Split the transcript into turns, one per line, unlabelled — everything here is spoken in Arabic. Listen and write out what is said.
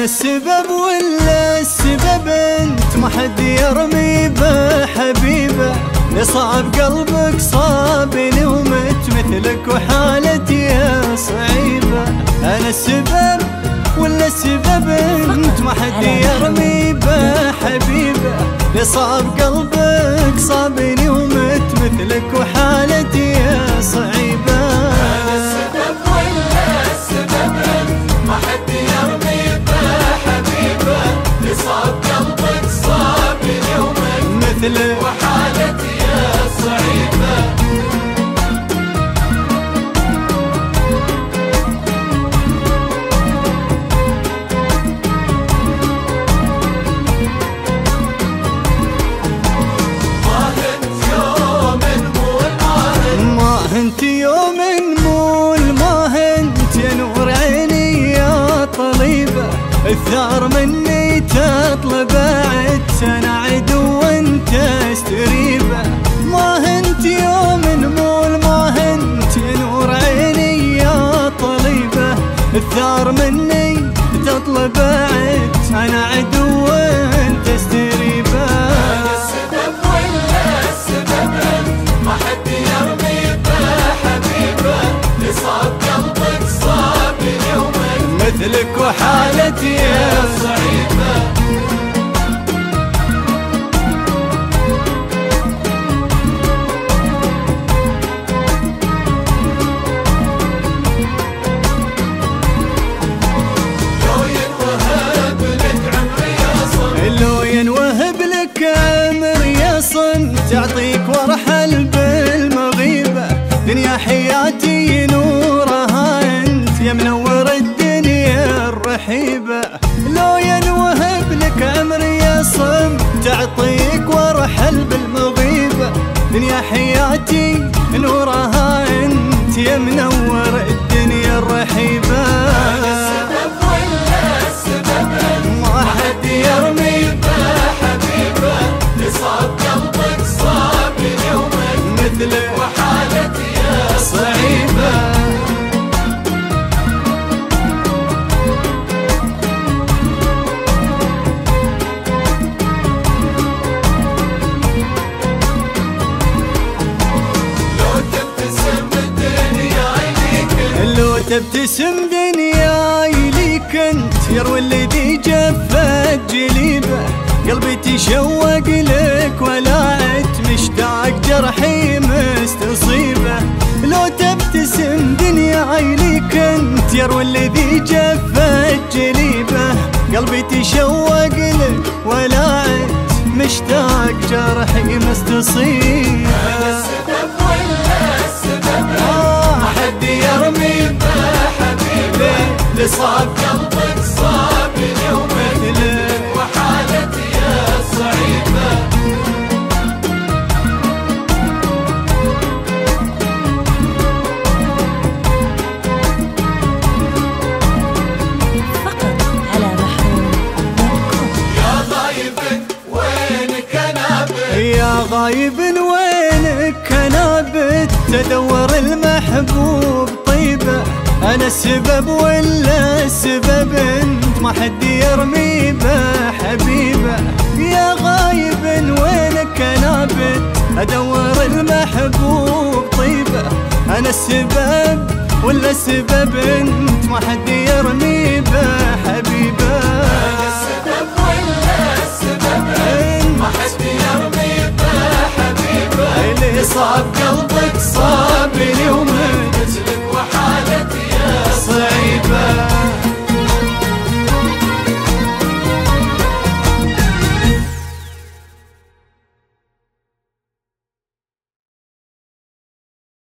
السبب ولا السبب انت؟ ما حد يرمي بحبيبه، يصعب قلبك صابني ومت مثلك وحالتي يا صعيبه. انا السبب ولا السبب انت؟ ما حد يرمي بحبيبه، يصعب قلبك صابني ومت مثلك وحالتي يا صعيبه.
انا السبب ولا السبب انت؟ ما حد يرمي بحبيبه، يصعب قلبك صابني ومت
مثلك
وحالتي يا صعيبه.
انت يوم نمول ما هنت يا نور عيني يا طليبه، الثار مني تطلب عدت انا عدو وانت استريبه. ما هنت يوم نمول ما هنت يا نور عيني يا طليبه، الثار مني تطلب عدت انا عدو وانت استريبه.
انا السبب ولا السبب انت؟ ما حد يرمي بحبيبه، يصعب قلبك صابني ومت
مثلك وحالتي يا
صعيبه.
تعطيك وارحل بالمغيبة، دنيا حياتي نورها انت يا منور الدنيا الرحيبة. لو ينوهب لك عمري يا صم، تعطيك وارحل بالمغيبة، دنيا حياتي نورها انت يا منور الدنيا الرحيبة.
السبب ولا السبب انت؟
ما حد يرمي
بحبيبه، يصعب قلبك صابني ومت
مثلك
وحالتي يا صعيبه.
تبتسم دنياي ليك انت، يروي الذي جفت جليبه، قلبي تشوق لك ولا عدت مشتاق جرحي مستصيبه. لو تبتسم دنياي ليك انت، يروي الذي جفت جليبه، قلبي تشوق لك ولا عدت مشتاق جرحي مستصيبه.
السبب ولا السبب
ما حد يرمي
لصعب قلبك صابني ومت وحالتي يا صعيبه.
فقط على محروم.
يا غايب وينك نابت،
يا غايب وينك نابت، تدور المحبوب طيبه. انا السبب ولا السبب انت؟ ما حد يرمي بحبيبه. يا غايب وينك نابت، ادور المحبوب طيبه. انا السبب ولا السبب انت؟ ما حد يرمي بحبيبه.
انا السبب